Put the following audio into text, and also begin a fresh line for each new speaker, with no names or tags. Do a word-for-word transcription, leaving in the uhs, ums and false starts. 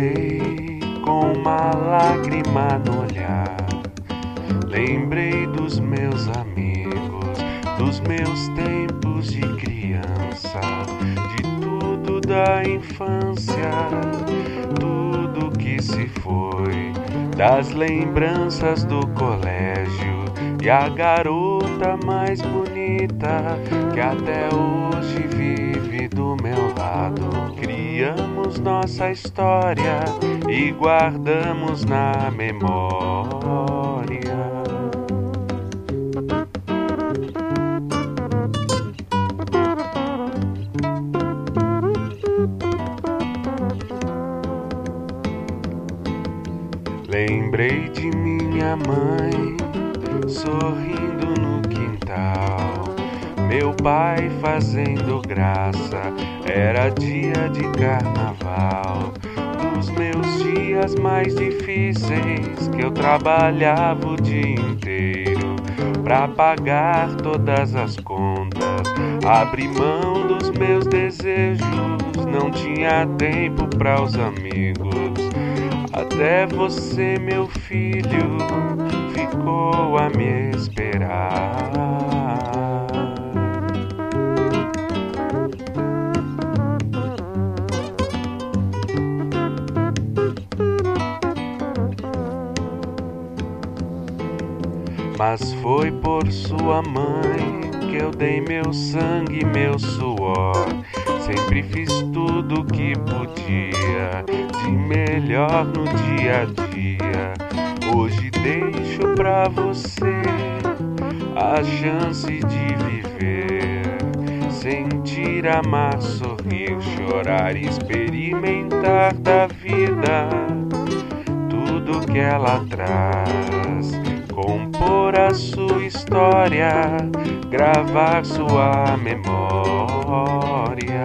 Acordei com uma lágrima no olhar. Lembrei dos meus amigos, dos meus tempos de criança, de tudo da infância, tudo que se foi, das lembranças do colégio e a garota mais bonita que até hoje vive do meu lado. Criamos nossa história e guardamos na memória. Lembrei de minha mãe sorrindo no quintal, meu pai fazendo graça, era dia de carnaval. Dos meus dias mais difíceis, que eu trabalhava o dia inteiro pra pagar todas as contas, abri mão dos meus desejos, não tinha tempo pra os amigos. Até você, meu filho, ficou a me esperar. Mas foi por sua mãe que eu dei meu sangue, meu suor. Sempre fiz tudo que podia, de melhor no dia a dia. Hoje deixo pra você a chance de viver, sentir, amar, sorrir, chorar, experimentar da vida tudo que ela traz. Compor a sua história, gravar sua memória.